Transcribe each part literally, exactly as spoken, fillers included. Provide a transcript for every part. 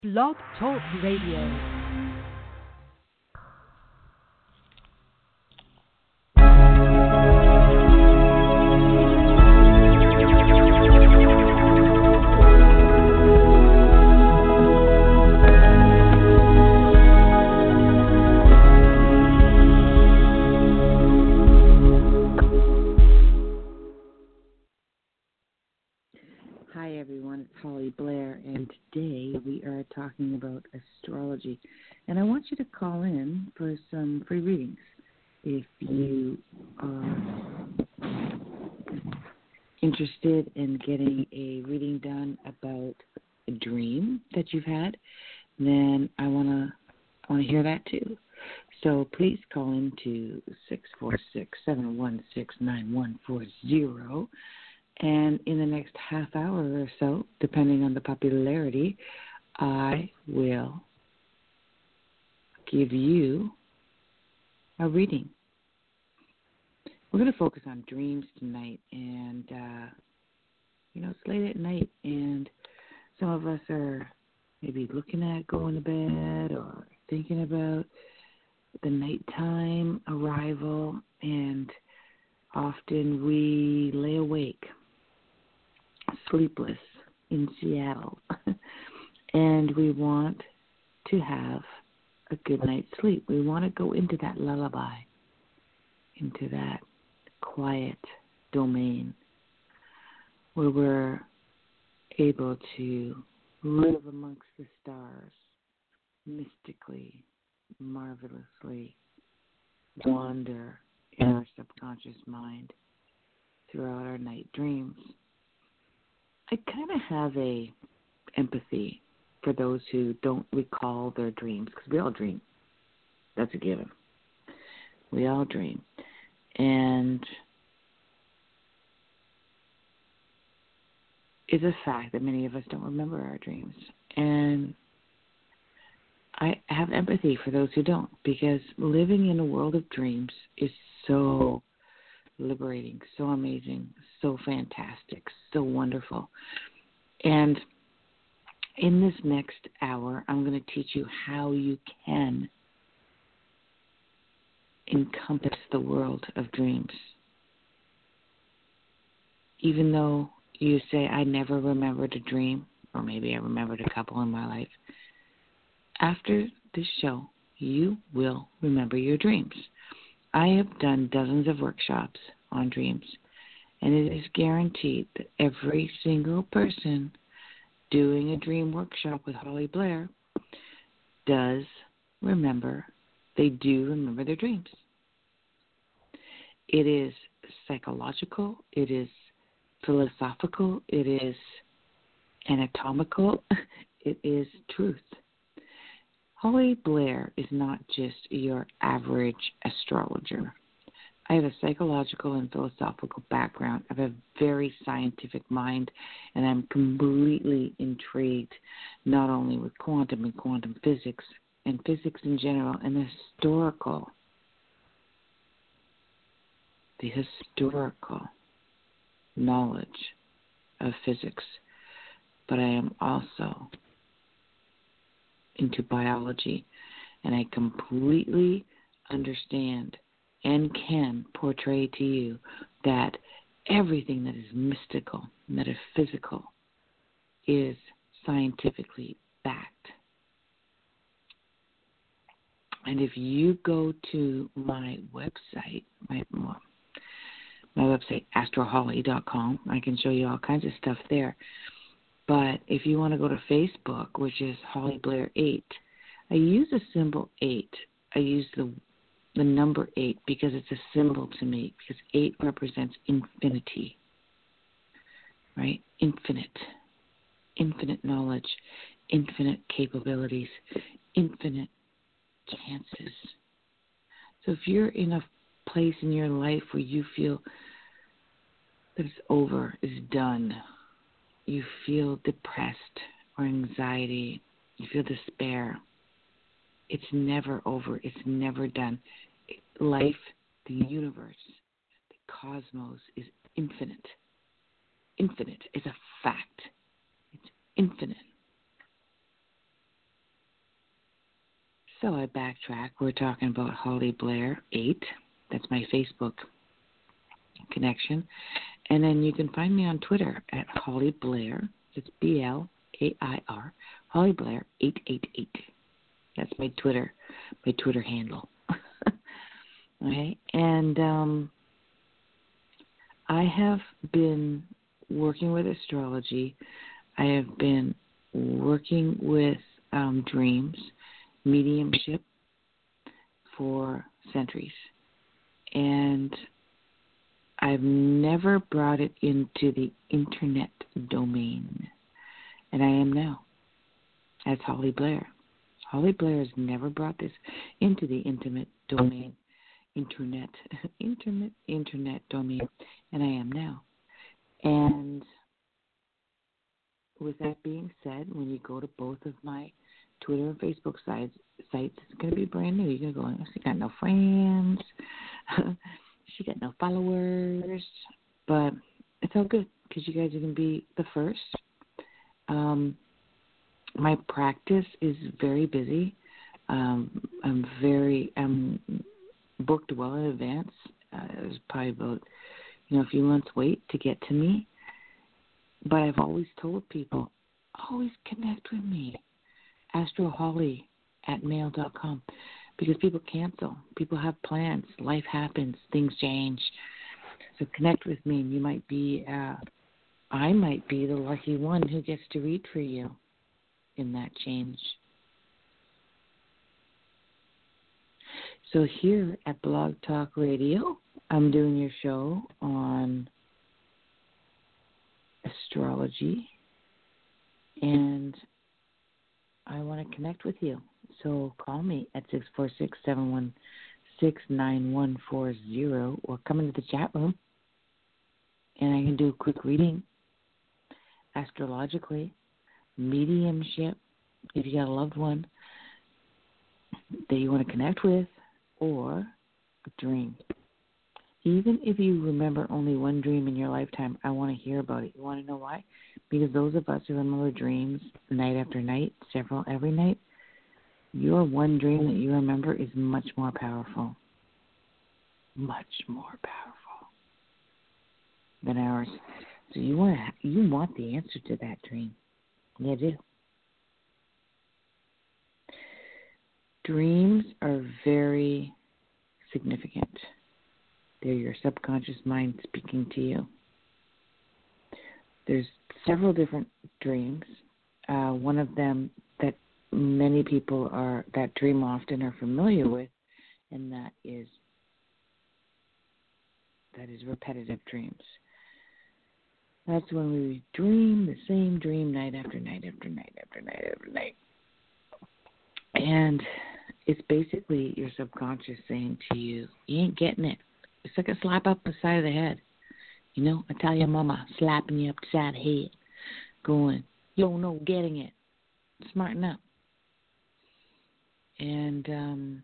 Blog Talk Radio. Hi everyone, it's Holly Blair, and today we are talking about astrology. And I want you to call in for some free readings. If you are interested in getting a reading done about a dream that you've had, then I want to I want to hear that too. So please call in to six four six, seven one six, nine one four zero. And in the next half hour or so, depending on the popularity, I will give you a reading. We're going to focus on dreams tonight. And, uh, you know, it's late at night, and some of us are maybe looking at going to bed or thinking about the nighttime arrival, and often we lay awake, sleepless in Seattle, and we want to have a good night's sleep. We want to go into that lullaby, into that quiet domain where we're able to live amongst the stars, mystically, marvelously wander in our subconscious mind throughout our night dreams. I kind of have a empathy for those who don't recall their dreams, because we all dream. That's a given. We all dream. And it's a fact that many of us don't remember our dreams. And I have empathy for those who don't, because living in a world of dreams is so liberating, so amazing, so fantastic, so wonderful. And in this next hour, I'm going to teach you how you can encompass the world of dreams. Even though you say, I never remembered a dream, or maybe I remembered a couple in my life, after this show, you will remember your dreams. I have done dozens of workshops on dreams, and it is guaranteed that every single person doing a dream workshop with Holly Blair does remember, they do remember their dreams. It is psychological, it is philosophical, it is anatomical, it is truth. Holly Blair is not just your average astrologer. I have a psychological and philosophical background. I have a very scientific mind, and I'm completely intrigued not only with quantum and quantum physics and physics in general, and the historical, the historical knowledge of physics. But I am also into biology, and I completely understand and can portray to you that everything that is mystical, metaphysical, is scientifically backed. And if you go to my website, my, my website, astro holly dot com, I can show you all kinds of stuff there. But if you want to go to Facebook, which is Holly Blair eight, I use the symbol eight. I use the the number eight because it's a symbol to me, because eight represents infinity, right? Infinite. Infinite knowledge, infinite capabilities, infinite chances. So if you're in a place in your life where you feel that it's over, it's done, you feel depressed or anxiety, you feel despair, it's never over, it's never done. Life, the universe, the cosmos is infinite. Infinite is a fact. It's infinite. So I backtrack. We're talking about Holly Blair eight. That's my Facebook connection. And then you can find me on Twitter at Holly Blair. It's B L A I R. Holly Blair eight eight eight. That's my Twitter, my Twitter handle. Okay. And um, I have been working with astrology. I have been working with um, dreams, mediumship for centuries. And I've never brought it into the internet domain. And I am now, as Holly Blair. Holly Blair has never brought this into the intimate domain, internet, internet, internet domain, and I am now. And with that being said, when you go to both of my Twitter and Facebook sites, sites it's going to be brand new. You're going to go, she got no friends, she got no followers, but it's all good because you guys are going to be the first. Um, my practice is very busy. Um, I'm very, I'm booked well in advance. Uh, there's probably about, you know, a few months wait to get to me. But I've always told people, always connect with me, astroholly at mail dot com, because people cancel. People have plans. Life happens. Things change. So connect with me, and you might be, uh, I might be the lucky one who gets to read for you in that change. So here at Blog Talk Radio, I'm doing your show on astrology, and I want to connect with you. So call me at six four six, seven one six, nine one four zero or come into the chat room, and I can do a quick reading astrologically, mediumship, if you got a loved one that you want to connect with, or a dream. Even if you remember only one dream in your lifetime, I want to hear about it. You want to know why? Because those of us who remember dreams night after night, several every night, your one dream that you remember is much more powerful. Much more powerful than ours. So you want to, you want the answer to that dream. You do. Dreams are very significant. They're your subconscious mind speaking to you. There's several different dreams. Uh, one of them that many people are that dream often are familiar with, and that is that is repetitive dreams. That's when we dream the same dream night after night after night after night after night. And it's basically your subconscious saying to you, you ain't getting it. It's like a slap up the side of the head. You know, I tell your mama, slapping you up the side of the head, going, yo, no, getting it. Smarten up. And, um,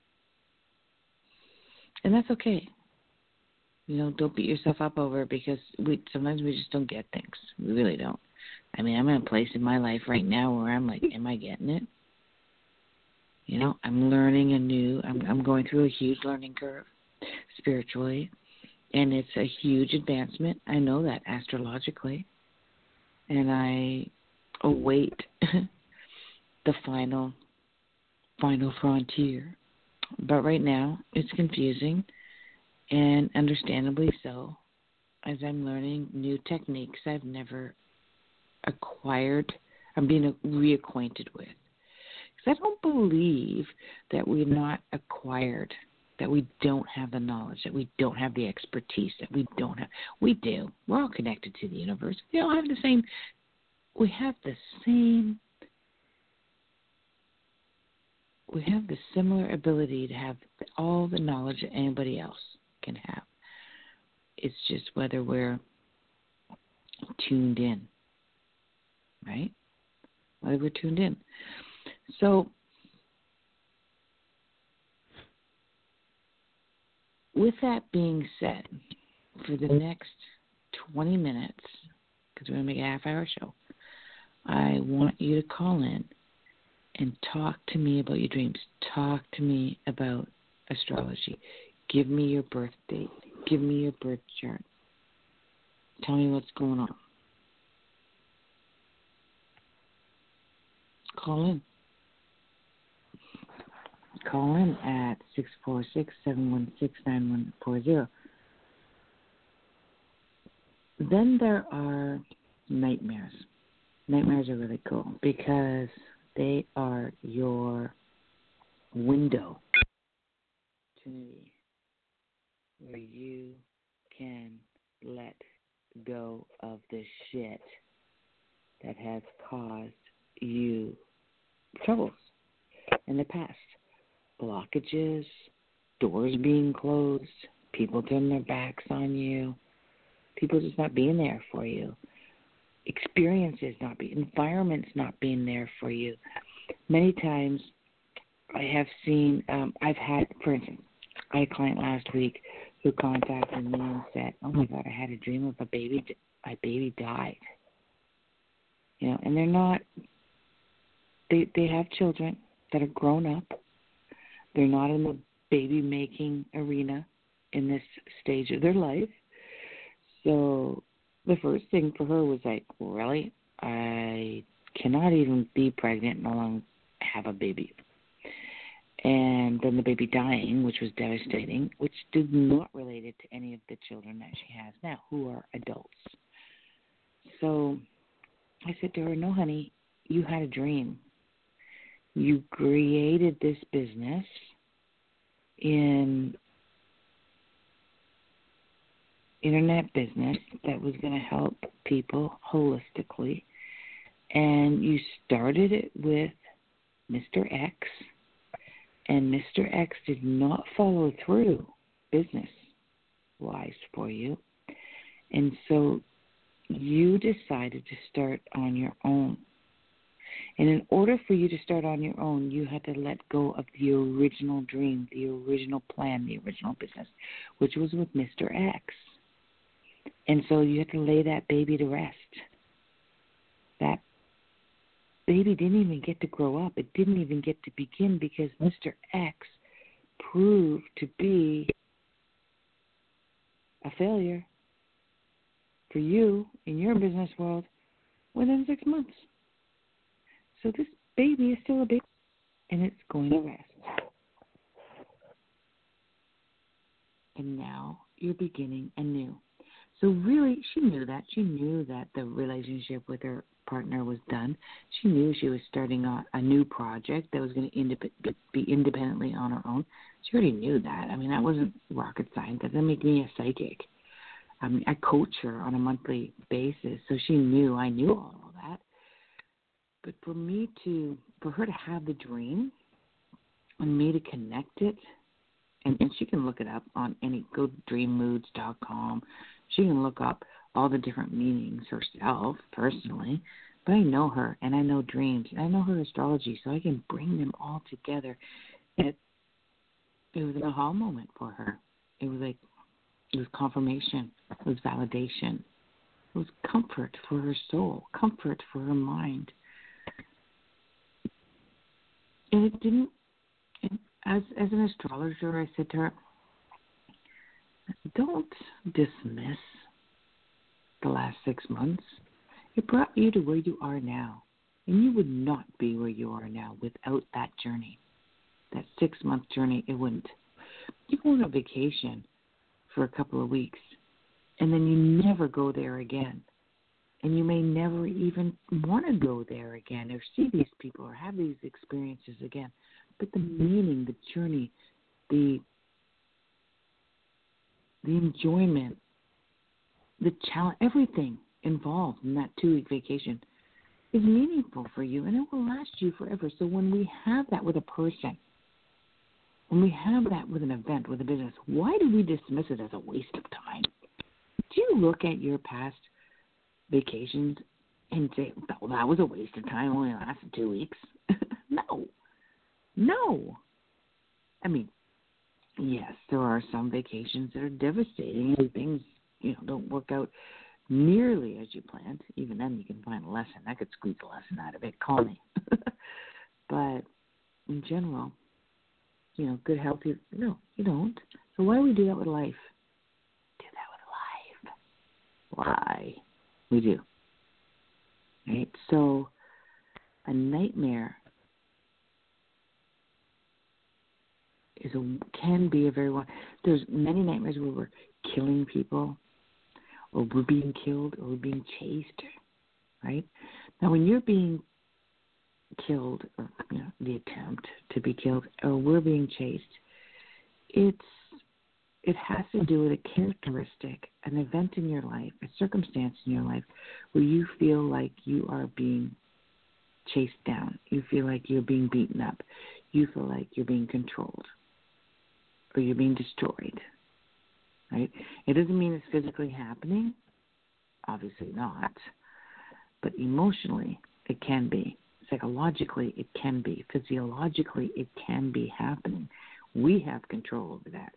and that's okay. You know, don't beat yourself up over it because we sometimes we just don't get things. We really don't. I mean, I'm in a place in my life right now where I'm like, am I getting it? You know, I'm learning anew. I'm, I'm going through a huge learning curve spiritually, and it's a huge advancement. I know that astrologically, and I await the final, final frontier. But right now, it's confusing. And understandably so, as I'm learning new techniques I've never acquired, I'm being reacquainted with. Because I don't believe that we're not acquired, that we don't have the knowledge, that we don't have the expertise, that we don't have. We do. We're all connected to the universe. We all have the same, we have the same, we have the similar ability to have all the knowledge that anybody else can have. It's just whether we're tuned in, right? Whether we're tuned in. So, with that being said, for the next twenty minutes, because we're going to make a half-hour show, I want you to call in and talk to me about your dreams. Talk to me about astrology. Give me your birth date. Give me your birth chart. Tell me what's going on. Call in. Call in at six four six, seven one six, nine one four zero. Then there are nightmares. Nightmares are really cool because they are your window opportunity where you can let go of the shit that has caused you troubles in the past. Blockages, doors being closed, people turning their backs on you, people just not being there for you, experiences not being, environments not being there for you. Many times I have seen, um, I've had, for instance, I had a client last week who contacted me and said, oh my God, I had a dream of a baby, my baby died. You know, and they're not, they, they have children that are grown up. They're not in the baby-making arena in this stage of their life. So the first thing for her was like, really? I cannot even be pregnant no longer have a baby. And then the baby dying, which was devastating, which did not relate it to any of the children that she has now, who are adults. So I said to her, no, honey, you had a dream. You created this business in internet business that was going to help people holistically, and you started it with Mister X, and Mister X did not follow through business-wise for you, and so you decided to start on your own. And in order for you to start on your own, you had to let go of the original dream, the original plan, the original business, which was with Mister X. And so you had to lay that baby to rest. That baby didn't even get to grow up. It didn't even get to begin because Mister X proved to be a failure for you in your business world within six months. So this baby is still a baby, and it's going to rest. And now you're beginning anew. So really, she knew that. She knew that the relationship with her partner was done. She knew she was starting a, a new project that was going to indep- be independently on her own. She already knew that. I mean, that wasn't rocket science. That didn't make me a psychic. I mean, I coach her on a monthly basis, so she knew I knew all of that. But for me to, for her to have the dream and me to connect it, and, and she can look it up on any, go to dream moods dot com. She can look up all the different meanings herself, personally. But I know her, and I know dreams, and I know her astrology, so I can bring them all together. It, it was an aha moment for her. It was like, it was confirmation. It was validation. It was comfort for her soul, comfort for her mind. And it didn't, and as as an astrologer, I said to her, don't dismiss the last six months. It brought you to where you are now. And you would not be where you are now without that journey. That six-month journey, it wouldn't. You go on a vacation for a couple of weeks, and then you never go there again. And you may never even want to go there again or see these people or have these experiences again. But the meaning, the journey, the the enjoyment, the challenge, everything involved in that two-week vacation is meaningful for you, and it will last you forever. So when we have that with a person, when we have that with an event, with a business, why do we dismiss it as a waste of time? Do you look at your past vacations and say, well, that was a waste of time, only lasted two weeks? No. No. I mean, yes, there are some vacations that are devastating and things, you know, don't work out nearly as you planned. Even then you can find a lesson. I could squeeze a lesson out of it. Call me. But in general, you know, good, healthy, no, you don't. So why do we do that with life? Do that with life. Why? We do. Right? So a nightmare is a, can be a very one. There's many nightmares where we're killing people, or we're being killed, or we're being chased, right? Now, when you're being killed, or you know, the attempt to be killed, or we're being chased, it's it has to do with a characteristic, an event in your life, a circumstance in your life where you feel like you are being chased down. You feel like you're being beaten up. You feel like you're being controlled, or you're being destroyed, right? It doesn't mean it's physically happening. Obviously not. But emotionally, it can be. Psychologically, it can be. Physiologically, it can be happening. We have control over that.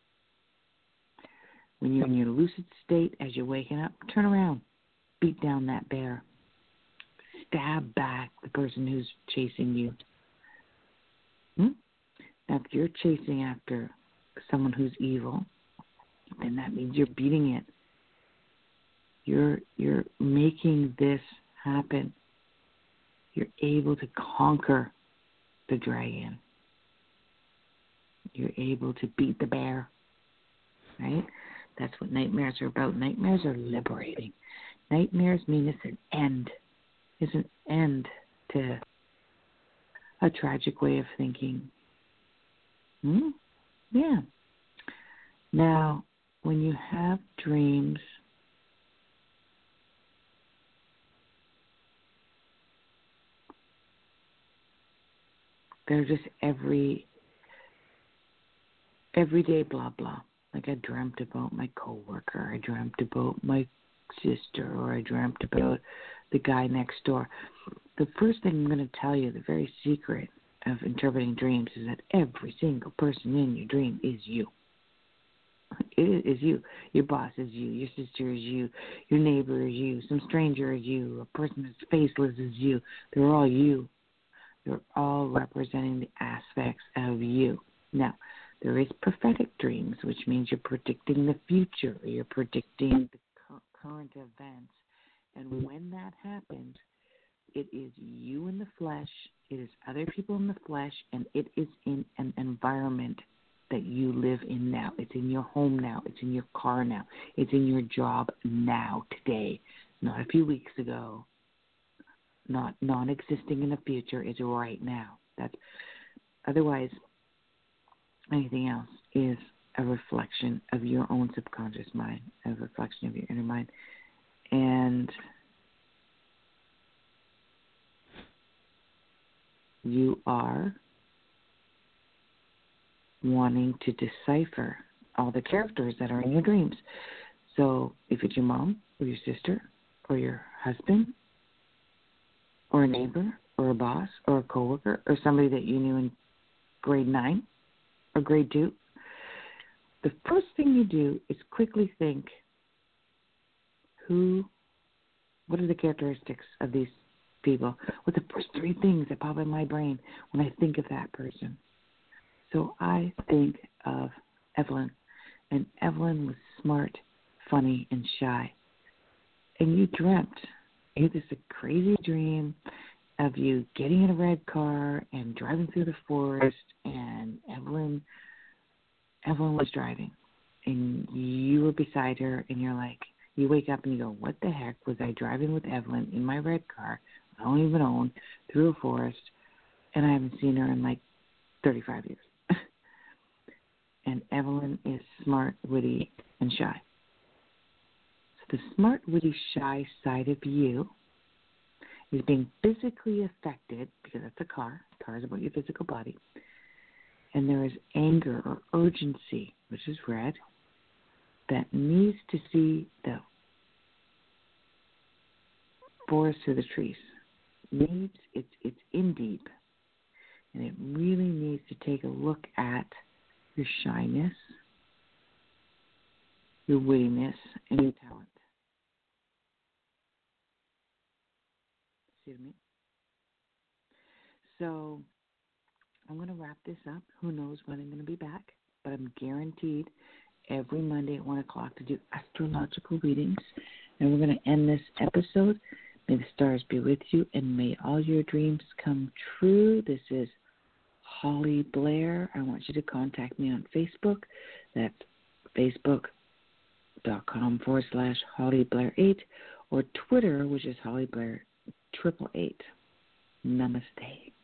When you're in your lucid state, as you're waking up, turn around. Beat down that bear. Stab back the person who's chasing you. Hmm? Now, if you're chasing after someone who's evil, then that means you're beating it. You're you're making this happen. You're able to conquer the dragon. You're able to beat the bear. Right? That's what nightmares are about. Nightmares are liberating. Nightmares mean it's an end. It's an end to a tragic way of thinking. Hmm? Yeah. Now, when you have dreams, they're just every everyday blah blah. Like I dreamt about my coworker, I dreamt about my sister, or I dreamt about the guy next door. The first thing I'm going to tell you, the very secret of interpreting dreams, is that every single person in your dream is you. It is you. Your boss is you. Your sister is you. Your neighbor is you. Some stranger is you. A person that's faceless is you. They're all you. They're all representing the aspects of you. Now, there is prophetic dreams, which means you're predicting the future. Or you're predicting the current events. And when that happens, it is you in the flesh, it is other people in the flesh, and it is in an environment that you live in now. It's in your home now. It's in your car now. It's in your job now, today, not a few weeks ago, not non-existing in the future. It's right now. That's otherwise, anything else is a reflection of your own subconscious mind, a reflection of your inner mind. And you are wanting to decipher all the characters that are in your dreams. So if it's your mom or your sister or your husband or a neighbor or a boss or a coworker or somebody that you knew in grade nine or grade two, the first thing you do is quickly think, who, what are the characteristics of these people? What's the first three things that pop in my brain when I think of that person? So I think of Evelyn, and Evelyn was smart, funny, and shy. And you dreamt, you had this crazy dream of you getting in a red car and driving through the forest, and Evelyn, Evelyn was driving, and you were beside her, and you're like, you wake up and you go, what the heck was I driving with Evelyn in my red car, I don't even own, through a forest, and I haven't seen her in like thirty-five years. And Evelyn is smart, witty, and shy. So the smart, witty, shy side of you is being physically affected, because that's a car. A car is about your physical body. And there is anger or urgency, which is red, that needs to see the forest through the trees. Needs, it's, it's in deep. And it really needs to take a look at your shyness, your wittiness, and your talent. See what I mean? So I'm going to wrap this up. Who knows when I'm going to be back, but I'm guaranteed every Monday at one o'clock to do astrological readings. And we're going to end this episode. May the stars be with you, and may all your dreams come true. This is Holly Blair. I want you to contact me on Facebook. That's facebook.com forward slash Holly Blair 8, or Twitter, which is Holly Blair triple eight. Namaste.